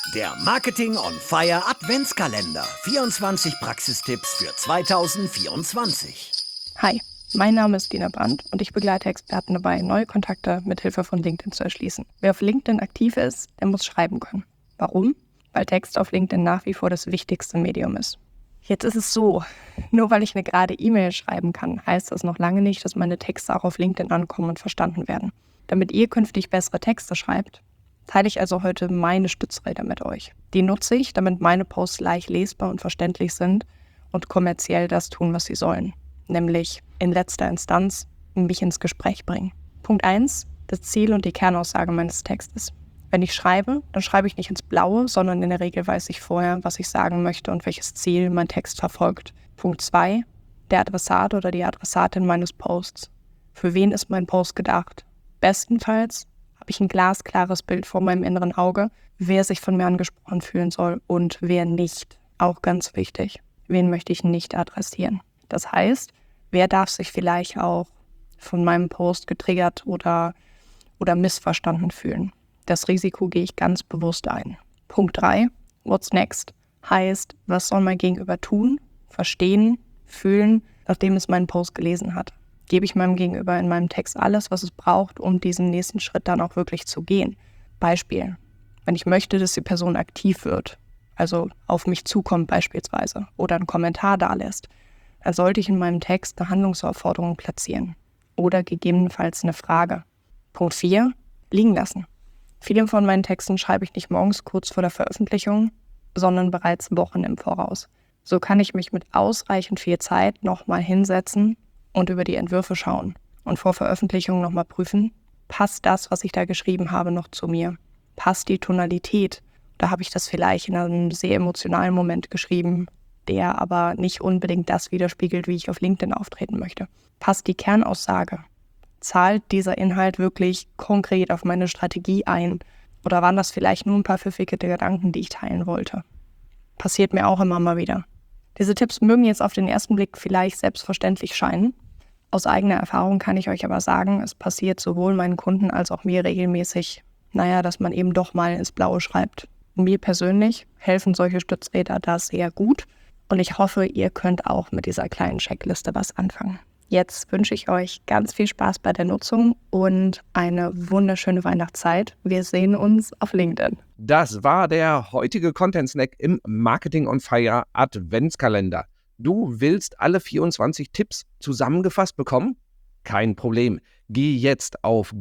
Der Marketing on Fire Adventskalender. 24 Praxistipps für 2024. Hi, mein Name ist Dina Brandt und ich begleite Experten dabei, neue Kontakte mit Hilfe von LinkedIn zu erschließen. Wer auf LinkedIn aktiv ist, der muss schreiben können. Warum? Weil Text auf LinkedIn nach wie vor das wichtigste Medium ist. Jetzt ist es so, nur weil ich eine gerade E-Mail schreiben kann, heißt das noch lange nicht, dass meine Texte auch auf LinkedIn ankommen und verstanden werden. Damit ihr künftig bessere Texte schreibt, teile ich also heute meine Stützräder mit euch. Die nutze ich, damit meine Posts leicht lesbar und verständlich sind und kommerziell das tun, was sie sollen. Nämlich in letzter Instanz mich ins Gespräch bringen. Punkt 1, das Ziel und die Kernaussage meines Textes. Wenn ich schreibe, dann schreibe ich nicht ins Blaue, sondern in der Regel weiß ich vorher, was ich sagen möchte und welches Ziel mein Text verfolgt. Punkt 2, der Adressat oder die Adressatin meines Posts. Für wen ist mein Post gedacht? Bestenfalls habe ich ein glasklares Bild vor meinem inneren Auge, wer sich von mir angesprochen fühlen soll und wer nicht. Auch ganz wichtig. Wen möchte ich nicht adressieren? Das heißt, wer darf sich vielleicht auch von meinem Post getriggert oder missverstanden fühlen? Das Risiko gehe ich ganz bewusst ein. Punkt 3, what's next? Heißt, was soll mein Gegenüber tun, verstehen, fühlen, nachdem es meinen Post gelesen hat? Gebe ich meinem Gegenüber in meinem Text alles, was es braucht, um diesen nächsten Schritt dann auch wirklich zu gehen? Beispiel, wenn ich möchte, dass die Person aktiv wird, also auf mich zukommt beispielsweise oder einen Kommentar dalässt, dann sollte ich in meinem Text eine Handlungsaufforderung platzieren oder gegebenenfalls eine Frage. Punkt 4, liegen lassen. Viele von meinen Texten schreibe ich nicht morgens kurz vor der Veröffentlichung, sondern bereits Wochen im Voraus. So kann ich mich mit ausreichend viel Zeit nochmal hinsetzen und über die Entwürfe schauen und vor Veröffentlichung nochmal prüfen, passt das, was ich da geschrieben habe, noch zu mir? Passt die Tonalität? Da habe ich das vielleicht in einem sehr emotionalen Moment geschrieben, der aber nicht unbedingt das widerspiegelt, wie ich auf LinkedIn auftreten möchte. Passt die Kernaussage? Zahlt dieser Inhalt wirklich konkret auf meine Strategie ein? Oder waren das vielleicht nur ein paar pfiffige Gedanken, die ich teilen wollte? Passiert mir auch immer mal wieder. Diese Tipps mögen jetzt auf den ersten Blick vielleicht selbstverständlich scheinen. Aus eigener Erfahrung kann ich euch aber sagen, es passiert sowohl meinen Kunden als auch mir regelmäßig, dass man eben doch mal ins Blaue schreibt. Mir persönlich helfen solche Stützräder da sehr gut und ich hoffe, ihr könnt auch mit dieser kleinen Checkliste was anfangen. Jetzt wünsche ich euch ganz viel Spaß bei der Nutzung und eine wunderschöne Weihnachtszeit. Wir sehen uns auf LinkedIn. Das war der heutige Content-Snack im Marketing on Fire Adventskalender. Du willst alle 24 Tipps zusammengefasst bekommen? Kein Problem. Geh jetzt auf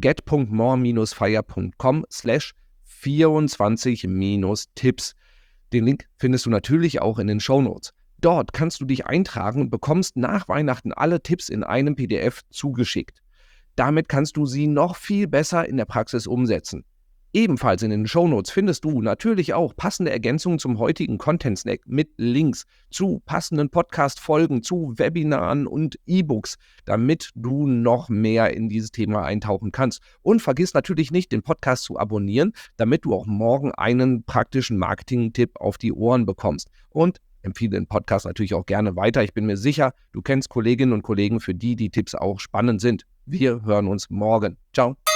get.more-fire.com/24-Tipps. Den Link findest du natürlich auch in den Shownotes. Dort kannst du dich eintragen und bekommst nach Weihnachten alle Tipps in einem PDF zugeschickt. Damit kannst du sie noch viel besser in der Praxis umsetzen. Ebenfalls in den Shownotes findest du natürlich auch passende Ergänzungen zum heutigen Content-Snack mit Links zu passenden Podcast-Folgen, zu Webinaren und E-Books, damit du noch mehr in dieses Thema eintauchen kannst. Und vergiss natürlich nicht, den Podcast zu abonnieren, damit du auch morgen einen praktischen Marketing-Tipp auf die Ohren bekommst. Und empfehle den Podcast natürlich auch gerne weiter. Ich bin mir sicher, du kennst Kolleginnen und Kollegen, für die die Tipps auch spannend sind. Wir hören uns morgen. Ciao.